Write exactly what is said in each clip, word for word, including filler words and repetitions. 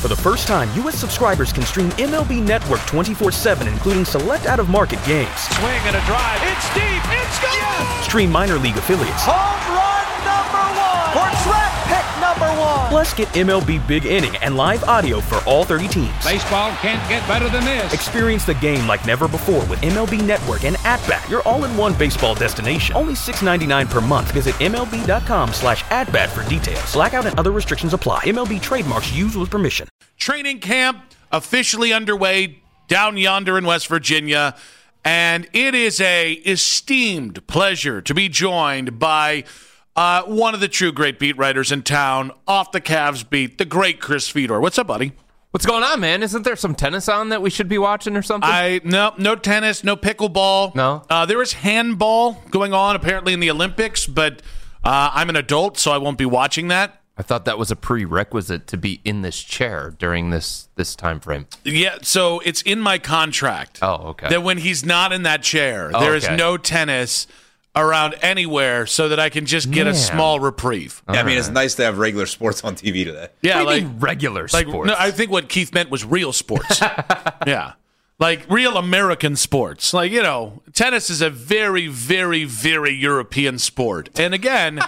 For the first time, U S subscribers can stream M L B Network twenty-four seven, including select out-of-market games. Swing and a drive. It's deep. It's gone. Yes! Stream minor league affiliates. Home run number one. Or draft pick number one. Plus, get M L B Big Inning and live audio for all thirty teams. Baseball can't get better than this. Experience the game like never before with M L B Network and At-Bat, your all-in-one baseball destination. Only six dollars and ninety-nine cents per month. Visit M L B dot com slash at-bat for details. Blackout and other restrictions apply. M L B trademarks used with permission. Training camp officially underway down yonder in West Virginia, and it is a esteemed pleasure to be joined by uh, one of the true great beat writers in town, off the Cavs beat, the great Chris Fedor. What's up, buddy? What's going on, man? Isn't there some tennis on that we should be watching or something? I no no tennis, no pickleball. No? Uh, there is handball going on apparently in the Olympics, but uh, I'm an adult, so I won't be watching that. I thought that was a prerequisite to be in this chair during this this time frame. Yeah, so it's in my contract. Oh, okay. That when he's not in that chair, Oh, there is okay. no tennis around anywhere so that I can just get Man. a small reprieve. Yeah, I mean, it's nice to have regular sports on T V today. Yeah, What do you like mean regular like sports. no, I think what Keith meant was real sports. Yeah. Like real American sports. Like, you know, tennis is a very, very, very European sport. And again,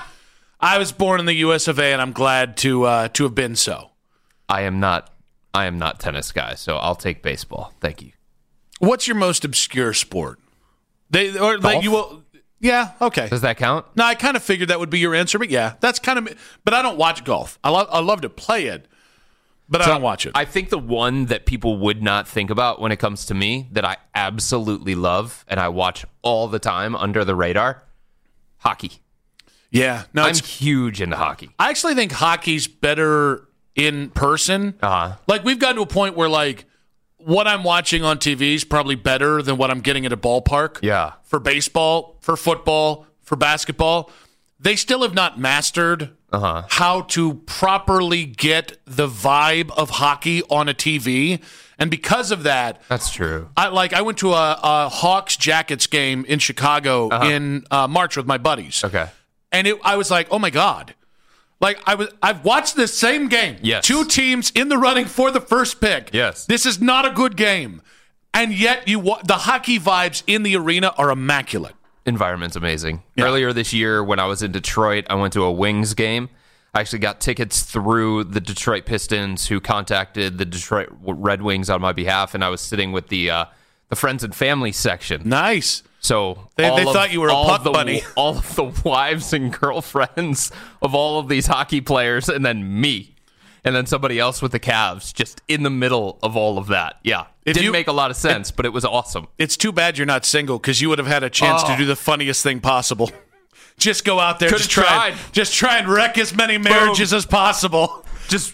I was born in the U S of A, and I'm glad to uh, to have been so. I am not. I am not tennis guy, so I'll take baseball. Thank you. What's your most obscure sport? They or like Golf? you will. Yeah. Okay. Does that count? No, I kind of figured that would be your answer, but yeah, that's kind of. But I don't watch golf. I love. I love to play it, but So I don't watch it. I think the one that people would not think about when it comes to me that I absolutely love and I watch all the time under the radar, hockey. yeah. No, I'm it's, huge into hockey. I actually think hockey's better in person. Uh-huh. Like we've gotten to a point where like what I'm watching on T V is probably better than what I'm getting at a ballpark. Yeah. For baseball, for football, for basketball, they still have not mastered Uh-huh. how to properly get the vibe of hockey on a T V. And because of that, That's true. I like I went to a, a Hawks Jackets game in Chicago Uh-huh. in uh, March with my buddies. Okay. And it, I was like, oh my God. Like I was I've watched this same game. Yes. Two teams in the running for the first pick. Yes. This is not a good game. And yet you wa- the hockey vibes in the arena are immaculate. Environment's amazing. Yeah. Earlier this year, when I was in Detroit, I went to a Wings game. I actually got tickets through the Detroit Pistons, who contacted the Detroit Red Wings on my behalf, and I was sitting with the uh, the friends and family section. Nice. So They- all they of- thought you were a all puck of the, bunny. All of the wives and girlfriends of all of these hockey players, and then me, and then somebody else with the Cavs, just in the middle of all of that. Yeah, If didn't you- make a lot of sense, but it was awesome. It's too bad you're not single because you would have had a chance Oh. to do the funniest thing possible. Just go out there, Could've just try, tried. just try and wreck as many marriages as possible. Just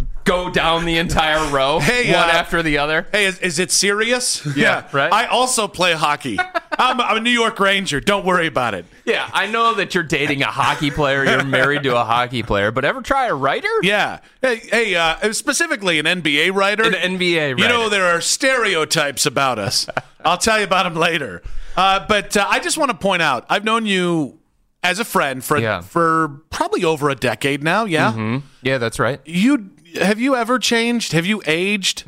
go down the entire row, Hey, one uh, after the other. Hey, is, is it serious? Yeah, right? I also play hockey. I'm, I'm a New York Ranger. Don't worry about it. Yeah, I know that you're dating a hockey player, you're married to a hockey player, but ever try a writer? Yeah. Hey, hey uh, specifically an N B A writer. An N B A writer. You know, there are stereotypes about us. I'll tell you about them later. Uh, but uh, I just want to point out, I've known you as a friend for Yeah. for probably over a decade now. Yeah. Mm-hmm. Yeah, that's right. You have you ever changed? Have you aged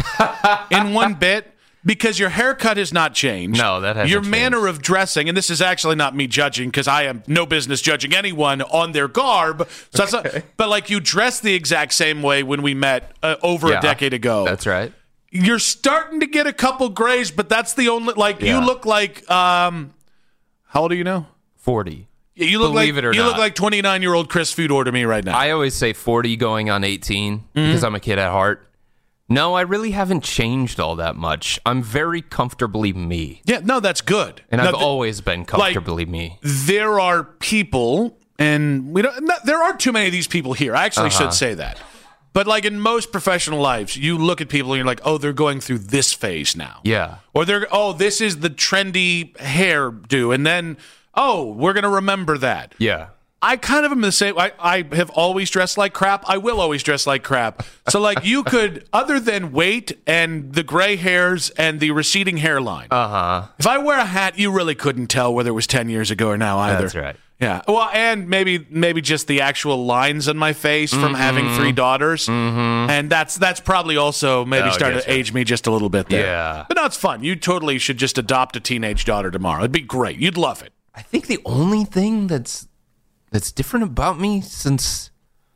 in one bit? Because your haircut has not changed. No, that hasn't Your changed. manner of dressing, and this is actually not me judging because I am no business judging anyone on their garb. So that's not, but like you dress the exact same way when we met uh, over Yeah, a decade ago. That's right. You're starting to get a couple grays, but that's the only like Yeah. you look like. Um, how old are you now? forty. Yeah, you look Believe like it or you look not. like twenty-nine year old Chris Fedor to me right now. I always say forty going on eighteen Mm-hmm. because I'm a kid at heart. No, I really haven't changed all that much. I'm very comfortably me. yeah, no, that's good. And Now, I've th- always been comfortably me. there are people, and we don't. Not, there aren't too many of these people here. I actually Uh-huh. should say that. But like in most professional lives, you look at people and you're like, oh, they're going through this phase now. Yeah. Or they're, oh, this is the trendy hairdo, and then, oh, we're gonna remember that. Yeah. I kind of am the same. I, I have always dressed like crap. I will always dress like crap. So, like, you could, other than weight and the gray hairs and the receding hairline, Uh-huh. if I wear a hat, you really couldn't tell whether it was ten years ago or now either. That's right. Yeah. Well, and maybe maybe just the actual lines on my face from mm-hmm. having three daughters. Mm-hmm. And that's that's probably also maybe oh, started to age me just a little bit there. Yeah. But no, it's fun. You totally should just adopt a teenage daughter tomorrow. It'd be great. You'd love it. I think the only thing that's that's different about me since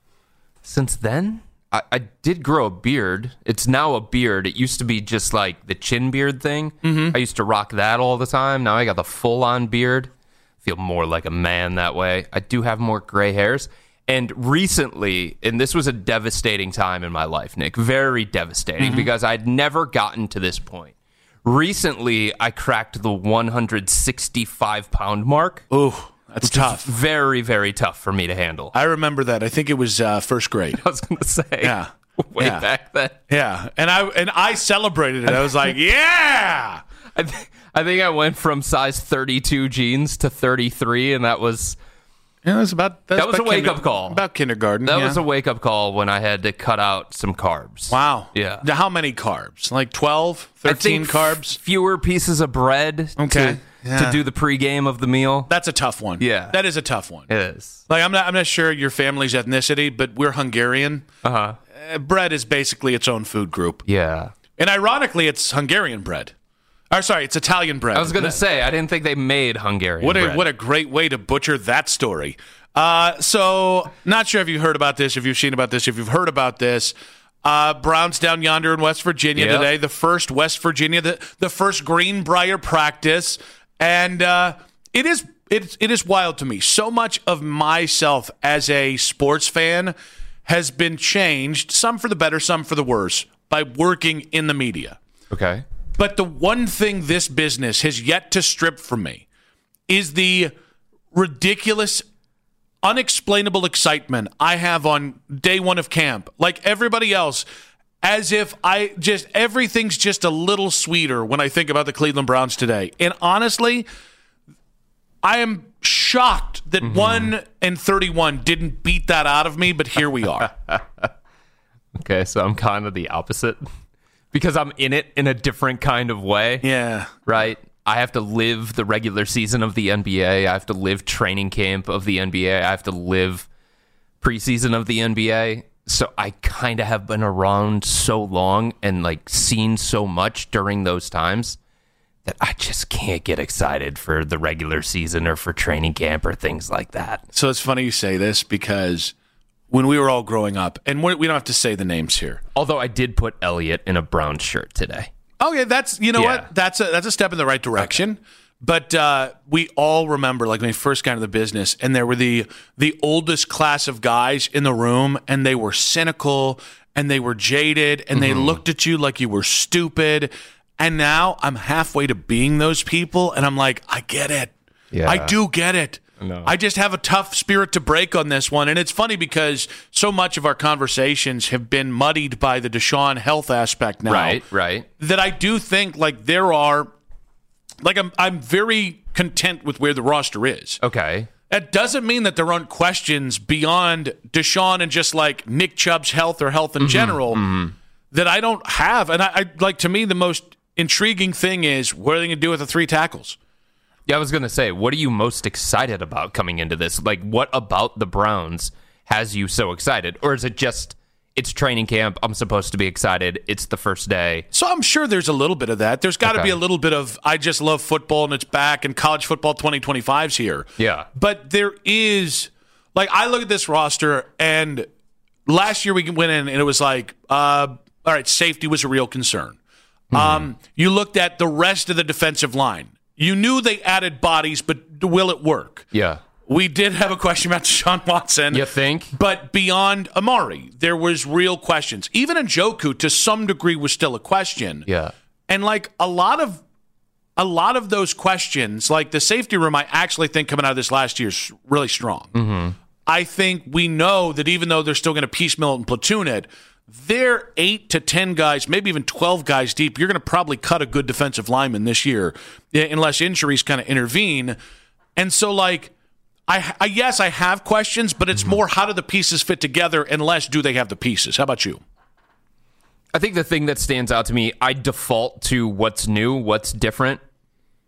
since then, I, I did grow a beard. It's now a beard. It used to be just like the chin beard thing. Mm-hmm. I used to rock that all the time. Now I got the full-on beard. Feel more like a man that way. I do have more gray hairs. And recently, and this was a devastating time in my life, Nick, very devastating, mm-hmm. because I'd never gotten to this point. Recently, I cracked the one hundred sixty-five pound mark. Ooh, that's tough. Very, very tough for me to handle. I remember that. I think it was uh, first grade. I was going to say. Yeah. Way yeah. back then. Yeah. And I and I celebrated it. I was like, yeah. I, th- I think I went from size thirty-two jeans to thirty-three, and that was... Yeah, it was about, that, that was was a kinder- wake-up call. About kindergarten. That yeah. was a wake-up call when I had to cut out some carbs. Wow. Yeah. Now, how many carbs? Like twelve, thirteen I think carbs? F- fewer pieces of bread okay. to, yeah. to do the pregame of the meal. That's a tough one. Yeah. That is a tough one. It is. Like, I'm not, I'm not sure your family's ethnicity, but we're Hungarian. Uh-huh. Uh, bread is basically its own food group. Yeah. And ironically, it's Hungarian bread. Or sorry, it's Italian bread. I was going to say, I didn't think they made Hungarian what a, bread. What a great way to butcher that story. Uh, so, not sure if you heard about this, if you've seen about this, if you've heard about this. Uh, Browns down yonder in West Virginia yep. today. The first West Virginia, the, the first Greenbrier practice. And uh, it is it, it is wild to me. So much of myself as a sports fan has been changed, some for the better, some for the worse, by working in the media. Okay. But the one thing this business has yet to strip from me is the ridiculous, unexplainable excitement I have on day one of camp. Like everybody else, as if I just, everything's just a little sweeter when I think about the Cleveland Browns today. And honestly, I am shocked that mm-hmm. one and thirty-one didn't beat that out of me, but here we are. Okay, so I'm kind of the opposite. Because I'm in it in a different kind of way. Yeah. Right? I have to live the regular season of the N B A. I have to live training camp of the N B A. I have to live preseason of the N B A. So I kind of have been around so long and like seen so much during those times that I just can't get excited for the regular season or for training camp or things like that. So it's funny you say this because when we were all growing up, and we don't have to say the names here. Although I did put Elliot in a brown shirt today. Oh yeah, that's you know Yeah. what? That's a that's a step in the right direction. Okay. But uh, we all remember, like when we first got into the business, and there were the the oldest class of guys in the room, and they were cynical, and they were jaded, and mm-hmm. they looked at you like you were stupid. And now I'm halfway to being those people, and I'm like, I get it. Yeah. I do get it. No. I just have a tough spirit to break on this one. And it's funny because so much of our conversations have been muddied by the Deshaun health aspect now. Right, right. That I do think like there are, like I'm, I'm very content with where the roster is. Okay. That doesn't mean that there aren't questions beyond Deshaun and just like Nick Chubb's health or health in mm-hmm, general mm-hmm. that I don't have. And I, I like to me, the most intriguing thing is what are they going to do with the three tackles? Yeah, I was going to say, what are you most excited about coming into this? Like, what about the Browns has you so excited? Or is it just, it's training camp, I'm supposed to be excited, it's the first day? So I'm sure there's a little bit of that. There's got to Okay. be a little bit of, I just love football and it's back and college football twenty twenty-five's here. Yeah. But there is, like, I look at this roster and last year we went in and it was like, uh, all right, safety was a real concern. Mm-hmm. Um, you looked at the rest of the defensive line. You knew they added bodies, but will it work? Yeah. We did have a question about Deshaun Watson. You think? But beyond Amari, there was real questions. Even Njoku, to some degree, was still a question. Yeah. And like a lot of a lot of those questions, like the safety room, I actually think coming out of this last year is really strong. Mm-hmm. I think we know that even though they're still going to piecemeal it and platoon it, they're eight to ten guys, maybe even twelve guys deep. You're going to probably cut a good defensive lineman this year unless injuries kind of intervene. And so, like, I, I yes, I have questions, but it's mm-hmm. more how do the pieces fit together and less do they have the pieces. How about you? I think the thing that stands out to me, I default to what's new, what's different.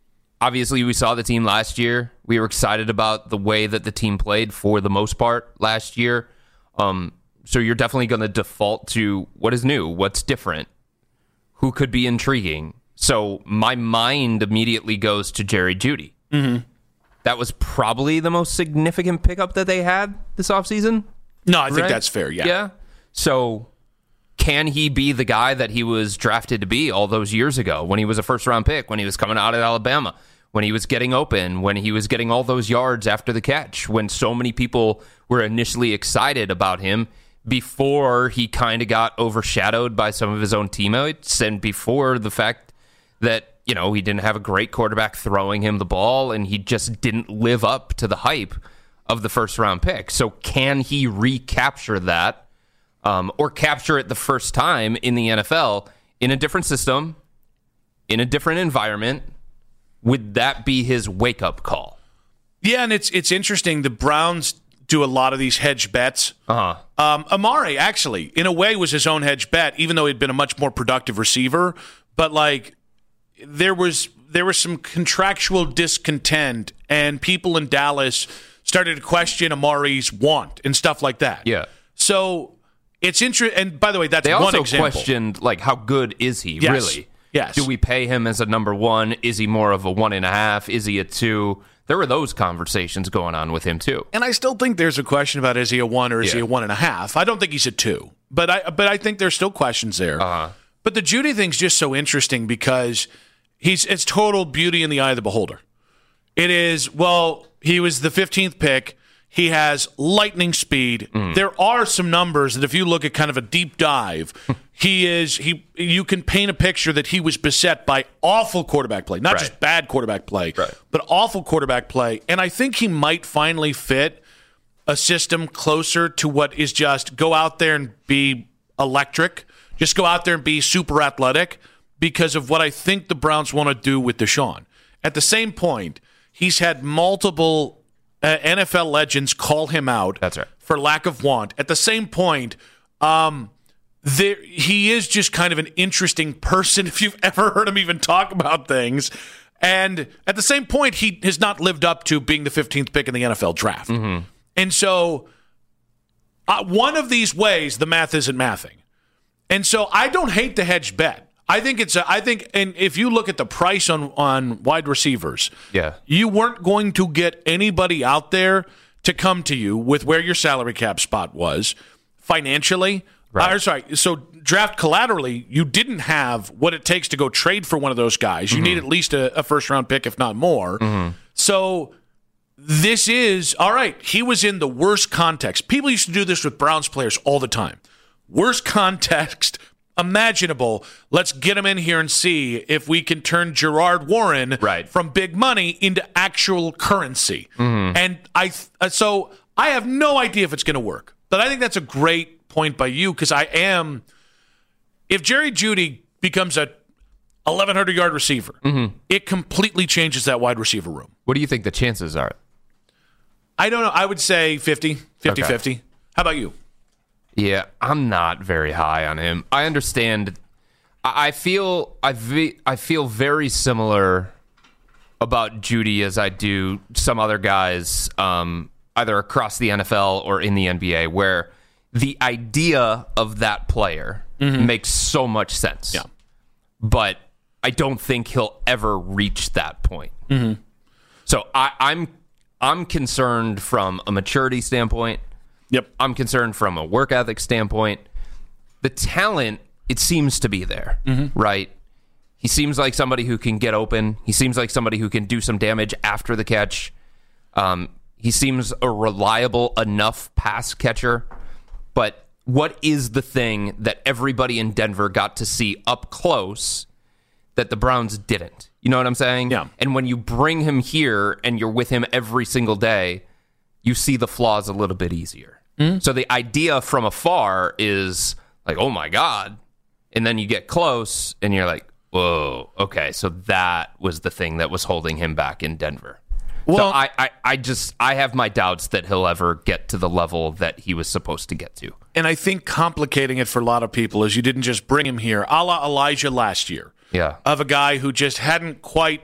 obviously we saw the team last year. We were excited about the way that the team played for the most part last year. Um, so you're definitely going to default to what is new, what's different, who could be intriguing. So my mind immediately goes to Jerry Jeudy. Mm-hmm. That was probably the most significant pickup that they had this offseason. No, I think right? that's fair, yeah. Yeah. So can he be the guy that he was drafted to be all those years ago when he was a first-round pick, when he was coming out of Alabama, when he was getting open, when he was getting all those yards after the catch, when so many people were initially excited about him before he kind of got overshadowed by some of his own teammates and before the fact that, you know, he didn't have a great quarterback throwing him the ball and he just didn't live up to the hype of the first-round pick. So can he recapture that? Um, or capture it the first time in the N F L in a different system, in a different environment? Would that be his wake-up call? Yeah, and it's it's interesting. The Browns do a lot of these hedge bets. Uh-huh. Um, Amari, actually, in a way, was his own hedge bet, even though he'd been a much more productive receiver. But, like, there was there was some contractual discontent, and people in Dallas started to question Amari's want and stuff like that. Yeah. So it's interesting. And by the way, that's they one also example. questioned, like, how good is he, Yes. really? Yes. Do we pay him as a number one? Is he more of a one and a half? Is he a two? There were those conversations going on with him, too. And I still think there's a question about is he a one or is Yeah. he a one and a half? I don't think he's a two. But I but I think there's still questions there. Uh-huh. But the Jeudy thing's just so interesting because he's it's total beauty in the eye of the beholder. It is, well, he was the fifteenth pick. He has lightning speed. Mm. There are some numbers that if you look at kind of a deep dive, he is he you can paint a picture that he was beset by awful quarterback play. Not right. just bad quarterback play, right. but awful quarterback play. And I think he might finally fit a system closer to what is just go out there and be electric. Just go out there and be super athletic because of what I think the Browns want to do with Deshaun. At the same point, he's had multiple uh, N F L legends call him out That's right. for lack of want. At the same point, um, there he is just kind of an interesting person if you've ever heard him even talk about things. And at the same point, he has not lived up to being the fifteenth pick in the N F L draft. Mm-hmm. And so uh, one of these ways, the math isn't mathing. And so I don't hate the hedge bet. I think it's a, I think, and if you look at the price on, on wide receivers, yeah, you weren't going to get anybody out there to come to you with where your salary cap spot was financially. Right. Uh, sorry, so draft collaterally, you didn't have what it takes to go trade for one of those guys. You mm-hmm. need at least a, a first round pick, if not more. Mm-hmm. So this is, all right, he was in the worst context. People used to do this with Browns players all the time. Worst context imaginable. Let's get him in here and see if we can turn Gerard Warren right. from big money into actual currency. Mm-hmm. And I, th- so I have no idea if it's going to work. But I think that's a great point by you because I am. If Jerry Jeudy becomes a eleven hundred yard receiver, mm-hmm. it completely changes that wide receiver room. What do you think the chances are? I don't know. I would say fifty, fifty, Okay. fifty. How about you? Yeah, I'm not very high on him. I understand. I I feel I ve- I feel very similar about Jeudy as I do some other guys, um, either across the N F L or in the N B A, where the idea of that player mm-hmm. makes so much sense. Yeah. But I don't think he'll ever reach that point. Mm-hmm. So I, I'm I'm concerned from a maturity standpoint. Yep. I'm concerned from a work ethic standpoint. The talent, it seems to be there, mm-hmm. right? He seems like somebody who can get open. He seems like somebody who can do some damage after the catch. Um, he seems a reliable enough pass catcher. But what is the thing that everybody in Denver got to see up close that the Browns didn't? You know what I'm saying? Yeah. And when you bring him here and you're with him every single day, you see the flaws a little bit easier. Mm-hmm. So the idea from afar is like, oh my God. And then you get close and you're like, whoa, okay. So that was the thing that was holding him back in Denver. Well, so I, I, I just, I have my doubts that he'll ever get to the level that he was supposed to get to. And I think complicating it for a lot of people is you didn't just bring him here, a la Elijah last year. Yeah. Of a guy who just hadn't quite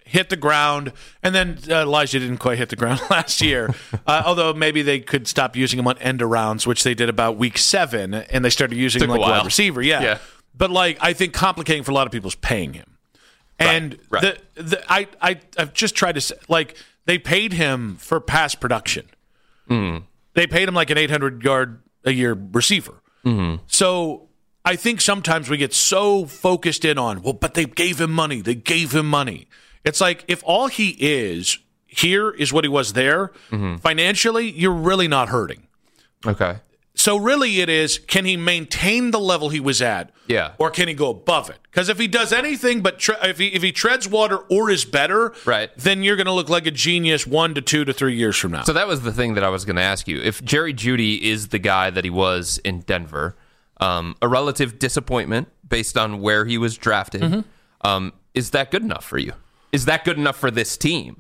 hit the ground, and then uh, Elijah didn't quite hit the ground last year. Uh, although maybe they could stop using him on end arounds, which they did about week seven, and they started using Took him like a wide while. receiver. Yeah. Yeah. But like I think complicating for a lot of people is paying him. And right. the the I I I've just tried to say, like they paid him for past production. Mm. They paid him like an eight hundred yard a year receiver. Mm-hmm. So I think sometimes we get so focused in on, well, but they gave him money. They gave him money. It's like if all he is here is what he was there, mm-hmm. financially, you're really not hurting. Okay. So really it is, can he maintain the level he was at? Yeah. Or can he go above it? Because if he does anything but tre- if he if he treads water or is better, right. then you're going to look like a genius one to two to three years from now. So that was the thing that I was going to ask you. If Jerry Jeudy is the guy that he was in Denver, um, a relative disappointment based on where he was drafted, mm-hmm. um, is that good enough for you? Is that good enough for this team?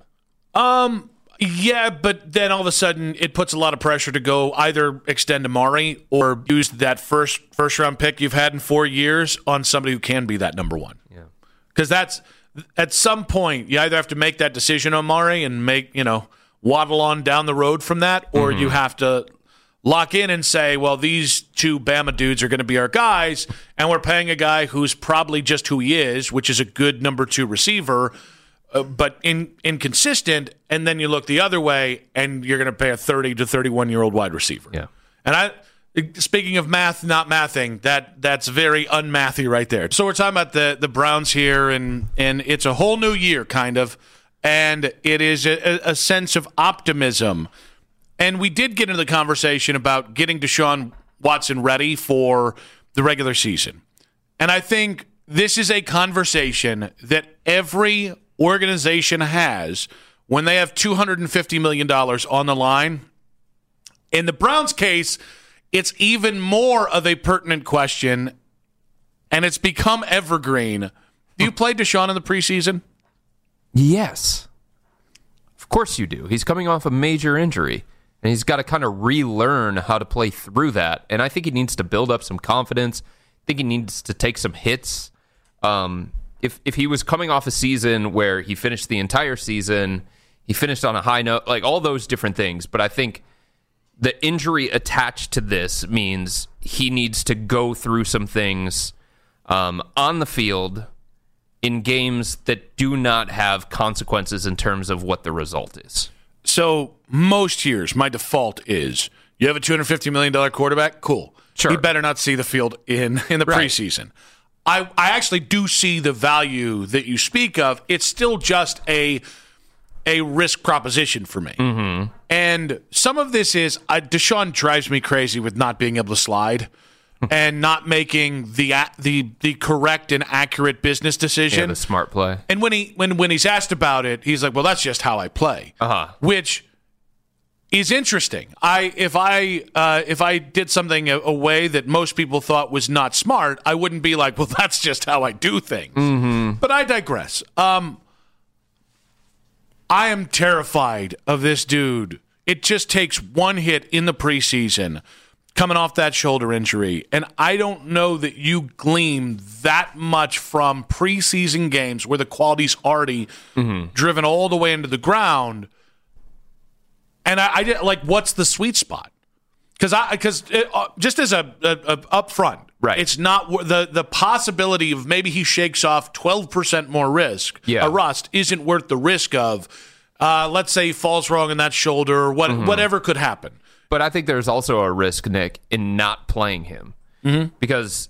Um. Yeah, but then all of a sudden it puts a lot of pressure to go either extend Amari or use that first first round pick you've had in four years on somebody who can be that number one. Yeah, because that's at some point you either have to make that decision on Amari and make you know waddle on down the road from that, or mm-hmm. you have to lock in and say, well, these two Bama dudes are going to be our guys, and we're paying a guy who's probably just who he is, which is a good number two receiver. Uh, but in, inconsistent, and then you look the other way, and you're going to pay a thirty to thirty-one-year-old wide receiver. Yeah. And I, speaking of math, not mathing, that that's very unmathy right there. So we're talking about the the Browns here, and and it's a whole new year, kind of, and it is a, a sense of optimism. And we did get into the conversation about getting Deshaun Watson ready for the regular season. And I think this is a conversation that every organization has when they have two hundred fifty million dollars on the line. In the Browns' case, it's even more of a pertinent question, and it's become evergreen. Do you play Deshaun in the preseason? Yes. Of course you do. He's coming off a major injury, and he's got to kind of relearn how to play through that. And I think he needs to build up some confidence. I think he needs to take some hits. Um, if if he was coming off a season where he finished the entire season, he finished on a high note, like all those different things. But I think the injury attached to this means he needs to go through some things um, on the field in games that do not have consequences in terms of what the result is. So most years, my default is you have a two hundred fifty million dollars quarterback, cool. Sure. He better not see the field in, in the Right. preseason. I, I actually do see the value that you speak of. It's still just a a risk proposition for me. Mm-hmm. And some of this is, uh, Deshaun drives me crazy with not being able to slide and not making the the the correct and accurate business decision. Yeah, the smart play. And when he when when he's asked about it, he's like, "Well, that's just how I play," Uh-huh. which is interesting. I if I uh, if I did something a, a way that most people thought was not smart, I wouldn't be like, "Well, that's just how I do things." Mm-hmm. But I digress. Um, I am terrified of this dude. It just takes one hit in the preseason, coming off that shoulder injury, and I don't know that you glean that much from preseason games where the quality's already mm-hmm. driven all the way into the ground. And I, I did like, what's the sweet spot? Because I because uh, just as a, a, a up front, right? It's not the the possibility of maybe he shakes off twelve percent more risk. Yeah. A rust isn't worth the risk of. Uh, let's say he falls wrong in that shoulder, or what, mm-hmm. whatever could happen. But I think there's also a risk, Nick, in not playing him mm-hmm. because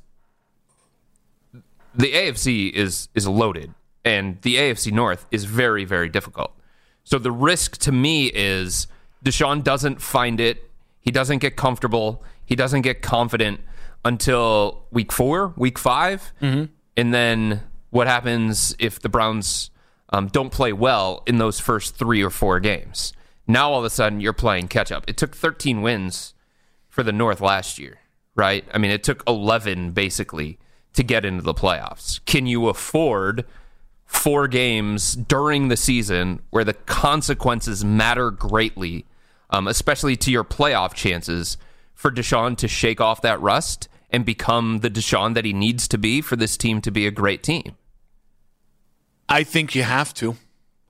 the A F C is is loaded, and the A F C North is very, very difficult. So the risk to me is Deshaun doesn't find it. He doesn't get comfortable. He doesn't get confident until week four, week five. Mm-hmm. And then what happens if the Browns um, don't play well in those first three or four games? Now all of a sudden you're playing catch up. It took thirteen wins for the North last year, right? I mean, it took eleven basically to get into the playoffs. Can you afford four games during the season where the consequences matter greatly, um, especially to your playoff chances, for Deshaun to shake off that rust and become the Deshaun that he needs to be for this team to be a great team? I think you have to.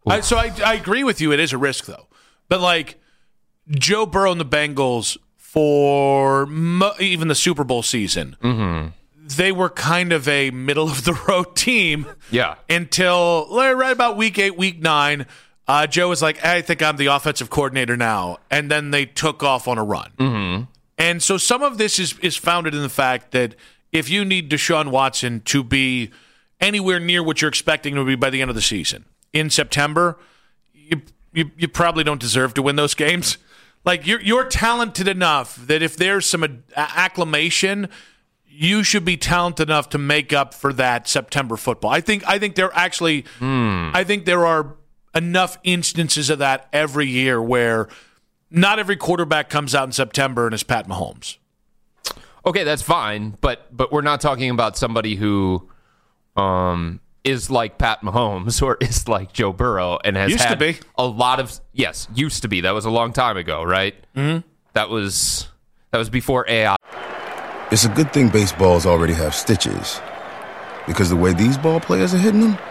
I, so I, I agree with you. It is a risk, though. But, like, Joe Burrow and the Bengals for mo- even the Super Bowl season, mm-hmm. they were kind of a middle-of-the-road team. Yeah. Until right about week eight, week nine, uh, Joe was like, I think I'm the offensive coordinator now. And then they took off on a run. Mm-hmm. And so some of this is, is founded in the fact that if you need Deshaun Watson to be anywhere near what you're expecting to be by the end of the season, in September, you you, you probably don't deserve to win those games. Like, you're you're talented enough that if there's some ad- acclamation, you should be talented enough to make up for that September football. I think I think there actually mm. I think there are enough instances of that every year where not every quarterback comes out in September and is Pat Mahomes. Okay, that's fine, but but we're not talking about somebody who um, is like Pat Mahomes or is like Joe Burrow and has used had to be. a lot of yes, used to be. That was a long time ago, right? Mm-hmm. That was that was before A I. It's a good thing baseballs already have stitches, because the way these ball players are hitting them,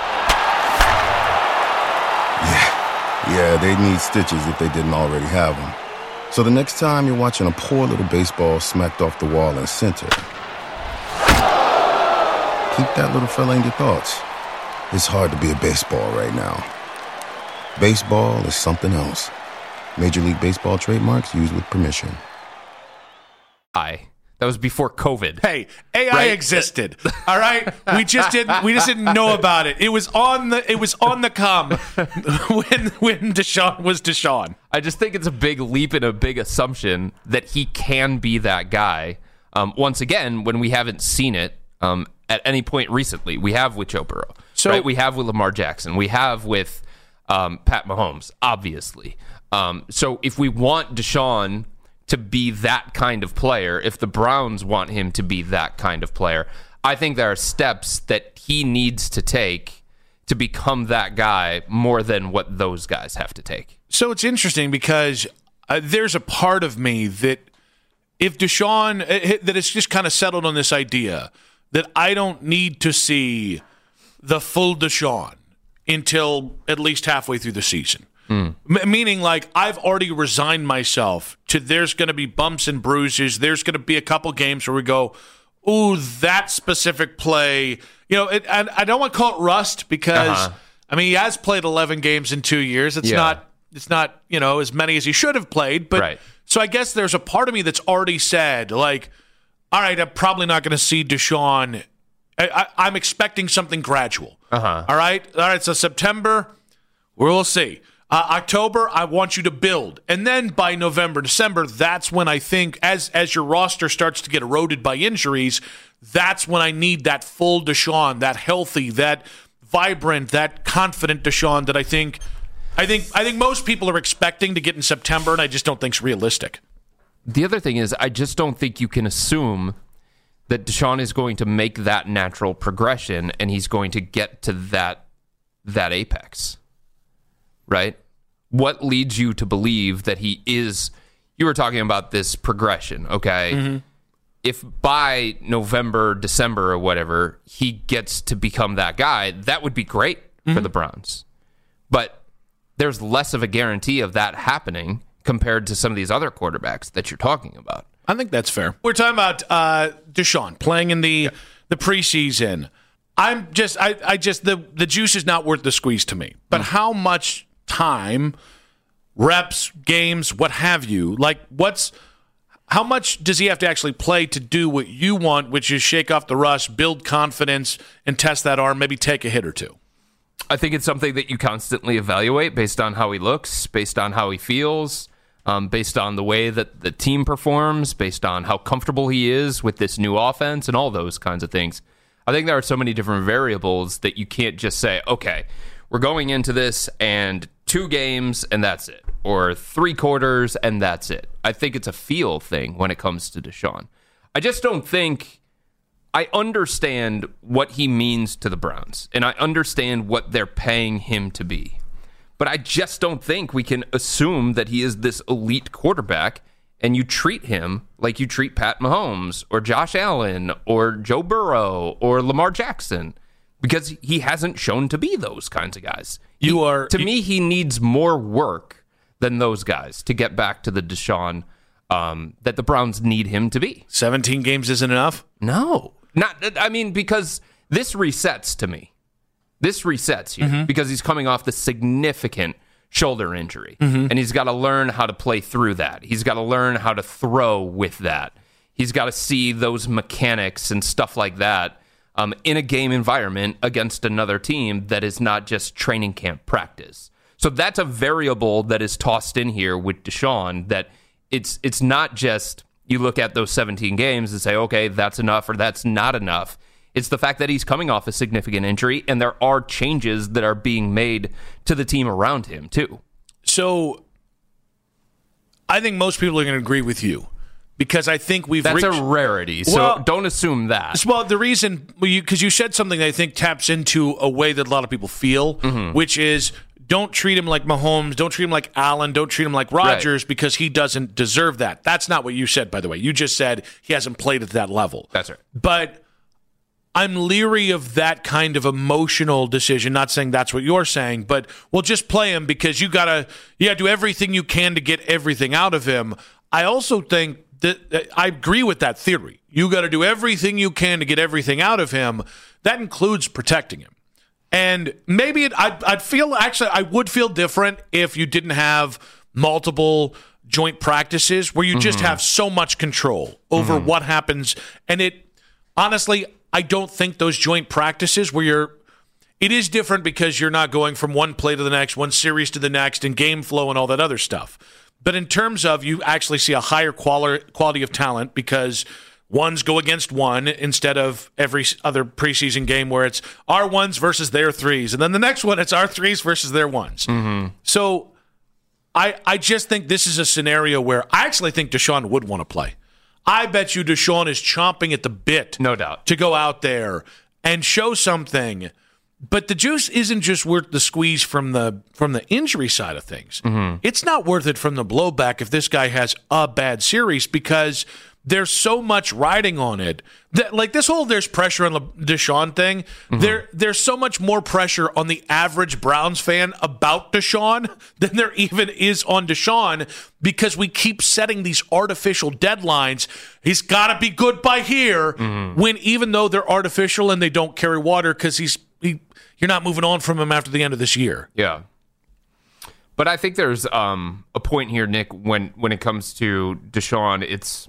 yeah, yeah, they need stitches if they didn't already have them. So the next time you're watching a poor little baseball smacked off the wall in center, keep that little fella in your thoughts. It's hard to be a baseball right now. Baseball is something else. Major League Baseball trademarks used with permission. I. That was before COVID. Hey, A I right? existed. All right, we just didn't. We just didn't know about it. It was on the. It was on the come when when Deshaun was Deshaun. I just think it's a big leap and a big assumption that he can be that guy. Um, once again, when we haven't seen it um, at any point recently, we have with Joe Burrow. So right? We have with Lamar Jackson. We have with um, Pat Mahomes. Obviously, um, so if we want Deshaun to be that kind of player, if the Browns want him to be that kind of player, I think there are steps that he needs to take to become that guy more than what those guys have to take. So it's interesting because uh, there's a part of me that if Deshaun, uh, that it's just kind of settled on this idea that I don't need to see the full Deshaun until at least halfway through the season. Mm. M- meaning, like, I've already resigned myself to there's going to be bumps and bruises. There's going to be a couple games where we go, ooh, that specific play. You know, it, and I don't want to call it rust because, uh-huh. I mean, he has played eleven games in two years. It's yeah. not, it's not, you know, as many as he should have played. But right. So I guess there's a part of me that's already said, like, all right, I'm probably not going to see Deshaun. I, I, I'm expecting something gradual. Uh-huh. All right. All right. So September, we'll see. Uh, October, I want you to build. And then by November, December, that's when I think as as your roster starts to get eroded by injuries, that's when I need that full Deshaun, that healthy, that vibrant, that confident Deshaun that I think I think I think most people are expecting to get in September, and I just don't think it's realistic. The other thing is I just don't think you can assume that Deshaun is going to make that natural progression and he's going to get to that that apex. Right? What leads you to believe that he is, you were talking about this progression, okay? Mm-hmm. If by November, December, or whatever, he gets to become that guy, that would be great mm-hmm. for the Browns. But there's less of a guarantee of that happening compared to some of these other quarterbacks that you're talking about. I think that's fair. We're talking about uh, Deshaun playing in the, yeah. the preseason. I'm just, I, I just, the, the juice is not worth the squeeze to me. But mm-hmm. how much time, reps, games, what have you, like what's how much does he have to actually play to do what you want, which is shake off the rust, build confidence, and test that arm, maybe take a hit or two? I think it's something that you constantly evaluate based on how he looks, based on how he feels, um, based on the way that the team performs, based on how comfortable he is with this new offense and all those kinds of things. I think there are so many different variables that you can't just say, okay, we're going into this and two games and that's it, or three quarters and that's it. I think it's a feel thing when it comes to Deshaun. I just don't think I understand what he means to the Browns, and I understand what they're paying him to be. But I just don't think we can assume that he is this elite quarterback and you treat him like you treat Pat Mahomes or Josh Allen or Joe Burrow or Lamar Jackson. because he hasn't shown to be those kinds of guys. You He- are to you- me, he needs more work than those guys to get back to the Deshaun um, that the Browns need him to be. seventeen games isn't enough? No, not. I mean, because this resets to me. This resets you Mm-hmm. because he's coming off the significant shoulder injury, Mm-hmm. and he's got to learn how to play through that. He's got to learn how to throw with that. He's got to see those mechanics and stuff like that um, in a game environment against another team that is not just training camp practice. So that's a variable that is tossed in here with Deshaun. That it's it's not just you look at those seventeen games and say, okay, that's enough or that's not enough. It's the fact that he's coming off a significant injury, and there are changes that are being made to the team around him, too. So I think most people are going to agree with you because I think we've That's reached... a rarity, so Well- don't assume that. Well, the reason, because you, 'cause you said something that I think taps into a way that a lot of people feel, Mm-hmm. which is don't treat him like Mahomes, don't treat him like Allen, don't treat him like Rodgers because he doesn't deserve that. That's not what you said, by the way. You just said he hasn't played at that level. That's right. But I'm leery of that kind of emotional decision. Not saying that's what you're saying, but we'll just play him because you gotta, you gotta do everything you can to get everything out of him. I also think that, that I agree with that theory. You got to do everything you can to get everything out of him. That includes protecting him. And maybe it, I'd, I'd feel actually I would feel different if you didn't have multiple joint practices where you just Mm-hmm. have so much control over Mm-hmm. what happens. And it honestly, I don't think those joint practices where you're it is different because you're not going from one play to the next, one series to the next, and game flow and all that other stuff. But in terms of you actually see a higher quali- quality of talent because ones go against one instead of every other preseason game where it's our ones versus their threes. And then the next one, it's our threes versus their ones. Mm-hmm. So I, I just think this is a scenario where I actually think Deshaun would want to play. I bet you Deshaun is chomping at the bit. No doubt. To go out there and show something. But the juice isn't just worth the squeeze from the from the injury side of things. Mm-hmm. It's not worth it from the blowback if this guy has a bad series because there's so much riding on it. That, like this whole there's pressure on the Deshaun thing, Mm-hmm. there there's so much more pressure on the average Browns fan about Deshaun than there even is on Deshaun because we keep setting these artificial deadlines. He's got to be good by here Mm-hmm. when even though they're artificial and they don't carry water because he's he, you're not moving on from him after the end of this year. Yeah. But I think there's um, a point here, Nick, when, when it comes to Deshaun, it's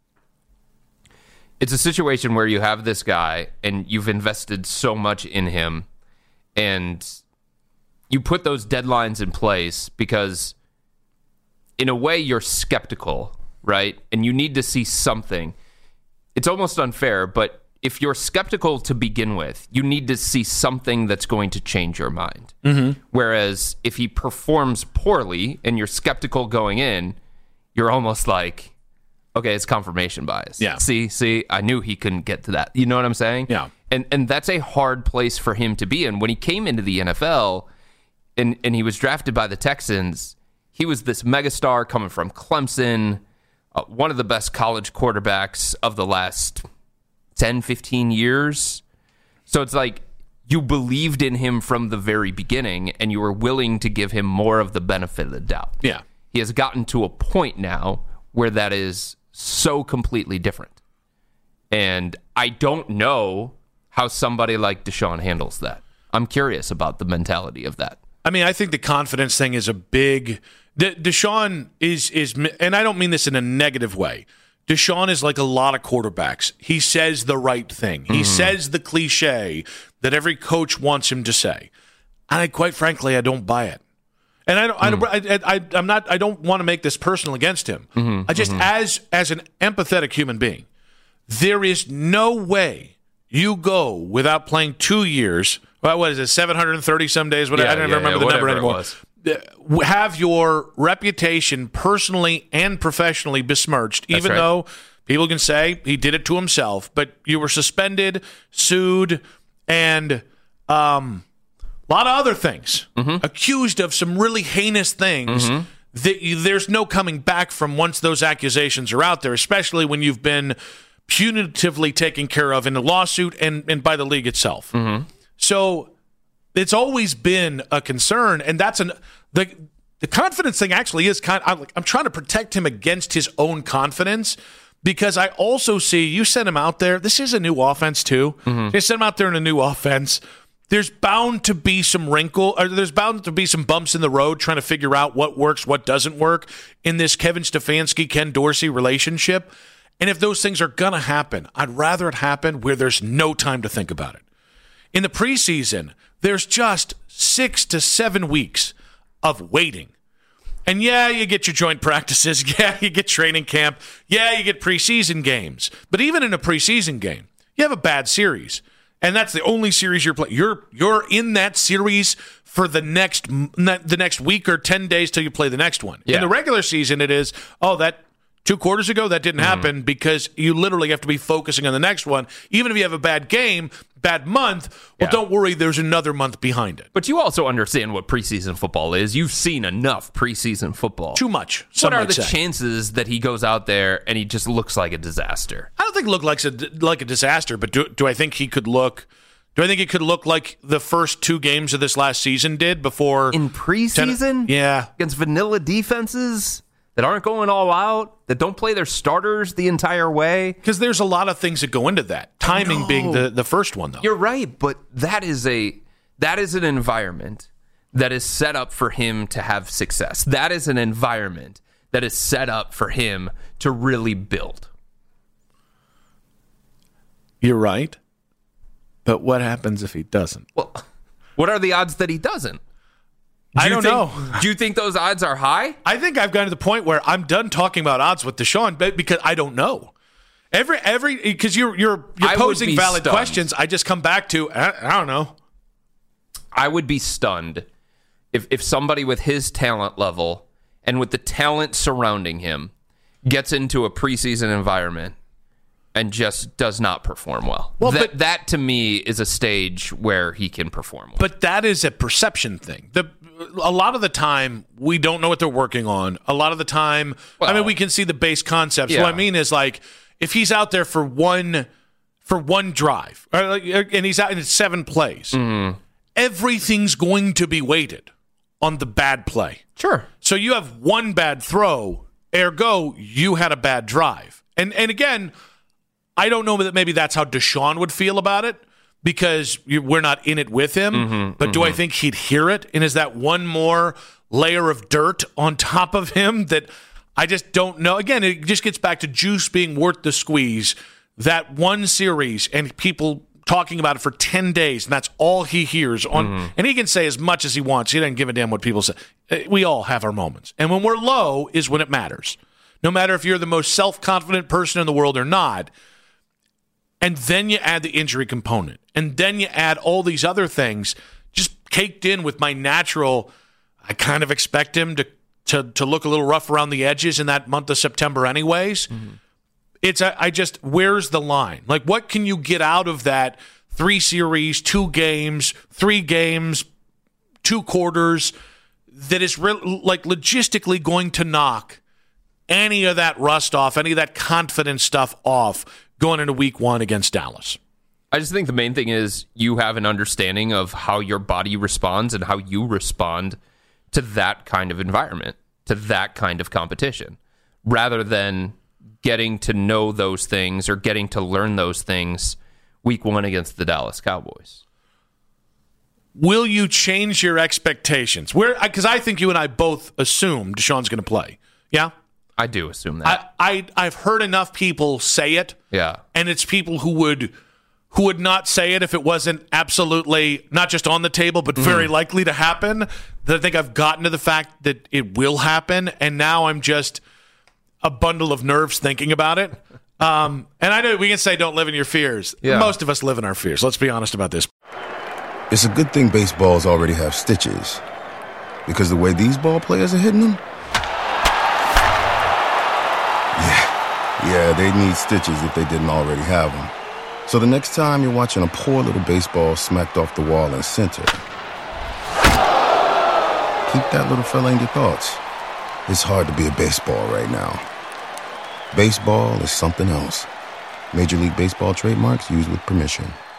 it's a situation where you have this guy and you've invested so much in him and you put those deadlines in place because in a way you're skeptical, right? And you need to see something. It's almost unfair, but if you're skeptical to begin with, you need to see something that's going to change your mind. Mm-hmm. Whereas if he performs poorly and you're skeptical going in, you're almost like, okay, it's confirmation bias. Yeah. See, see, I knew he couldn't get to that. You know what I'm saying? Yeah. And and that's a hard place for him to be in. When he came into the N F L and, and he was drafted by the Texans, he was this megastar coming from Clemson, uh, one of the best college quarterbacks of the last ten, fifteen years. So it's like you believed in him from the very beginning and you were willing to give him more of the benefit of the doubt. Yeah. He has gotten to a point now where that is so completely different. And I don't know how somebody like Deshaun handles that. I'm curious about the mentality of that. I mean, I think the confidence thing is a big. De- Deshaun is is, and I don't mean this in a negative way. Deshaun is like a lot of quarterbacks. He says the right thing. He mm-hmm. says the cliche that every coach wants him to say. And I, quite frankly, I don't buy it. And I don't. Mm. I, I, I, I'm not. I don't want to make this personal against him. Mm-hmm. I just, mm-hmm. as as an empathetic human being, there is no way you go without playing two years. Well, what is it? seven hundred thirty some days. Whatever. Yeah, I don't yeah, even remember yeah, the number anymore. It Have your reputation personally and professionally besmirched, That's even right. though people can say he did it to himself. But you were suspended, sued, and um, a lot of other things, mm-hmm. accused of some really heinous things mm-hmm. that you, there's no coming back from once those accusations are out there, especially when you've been punitively taken care of in a lawsuit and, and by the league itself. Mm-hmm. So it's always been a concern, and that's an the the confidence thing actually is kind of, I'm, I'm trying to protect him against his own confidence, because I also see you send him out there. This is a new offense too. Mm-hmm. You send him out there in a new offense. There's bound to be some wrinkle, or there's bound to be some bumps in the road trying to figure out what works, what doesn't work in this Kevin Stefanski, Ken Dorsey relationship. And if those things are going to happen, I'd rather it happen where there's no time to think about it. In the preseason, there's just six to seven weeks of waiting. And yeah, you get your joint practices. Yeah, you get training camp. Yeah, you get preseason games. But even in a preseason game, you have a bad series. And that's the only series you're playing. You're you're in that series for the next the next week or ten days till you play the next one. Yeah. In the regular season, it is, oh, that two quarters ago, that didn't happen, mm-hmm. because you literally have to be focusing on the next one. Even if you have a bad game, bad month, well, yeah. don't worry, there's another month behind it. But you also understand what preseason football is. You've seen enough preseason football. Too much. What are the say. chances that he goes out there and he just looks like a disaster? I don't think look like a, like a disaster, but do, do I think he could look... Do I think it could look like the first two games of this last season did before... In preseason? ten, yeah. Against vanilla defenses that aren't going all out, that don't play their starters the entire way? Because there's a lot of things that go into that. Timing being the, the first one, though. You're right, but that is a that is an environment that is set up for him to have success. That is an environment that is set up for him to really build. You're right. But what happens if he doesn't? Well, what are the odds that he doesn't? Do I don't think, know. Do you think those odds are high? I think I've gotten to the point where I'm done talking about odds with Deshaun because I don't know. Every every because you're you're you're posing valid stunned. questions. I just come back to I, I don't know. I would be stunned if if somebody with his talent level and with the talent surrounding him gets into a preseason environment and just does not perform well. Well, that, but, that to me is a stage where he can perform well. But that is a perception thing. The a lot of the time we don't know what they're working on. A lot of the time, well, I mean, we can see the base concepts. Yeah. What I mean is, like, if he's out there for one for one drive, and he's out in seven plays, mm-hmm. everything's going to be weighted on the bad play. Sure. So you have one bad throw, ergo, you had a bad drive. And and again, I don't know that maybe that's how Deshaun would feel about it because we're not in it with him. Mm-hmm, but mm-hmm. do I think he'd hear it? And is that one more layer of dirt on top of him that I just don't know? Again, it just gets back to juice being worth the squeeze. That one series and people talking about it for ten days, and that's all he hears. On, mm-hmm. And he can say as much as he wants. He doesn't give a damn what people say. We all have our moments. And when we're low is when it matters. No matter if you're the most self-confident person in the world or not. And then you add the injury component. And then you add all these other things just caked in with my natural, I kind of expect him to to, to look a little rough around the edges in that month of September anyways. Mm-hmm. It's I, I just, where's the line? Like, what can you get out of that three series, two games, three games, two quarters that is re- like logistically going to knock any of that rust off, any of that confidence stuff off going into week one against Dallas? I just think the main thing is you have an understanding of how your body responds and how you respond to that kind of environment, to that kind of competition, rather than getting to know those things or getting to learn those things week one against the Dallas Cowboys. Will you change your expectations? Where, because I think you and I both assume Deshaun's going to play. Yeah? I do assume that. I, I I've heard enough people say it. Yeah. And it's people who would who would not say it if it wasn't absolutely not just on the table, but very mm. likely to happen. That I think I've gotten to the fact that it will happen, and now I'm just a bundle of nerves thinking about it. Um, and I know we can say don't live in your fears. Yeah. Most of us live in our fears. Let's be honest about this. It's a good thing baseballs already have stitches, because the way these ball players are hitting them, yeah, they need stitches if they didn't already have them. So the next time you're watching a poor little baseball smacked off the wall in center, keep that little fella in your thoughts. It's hard to be a baseball right now. Baseball is something else. Major League Baseball trademarks used with permission.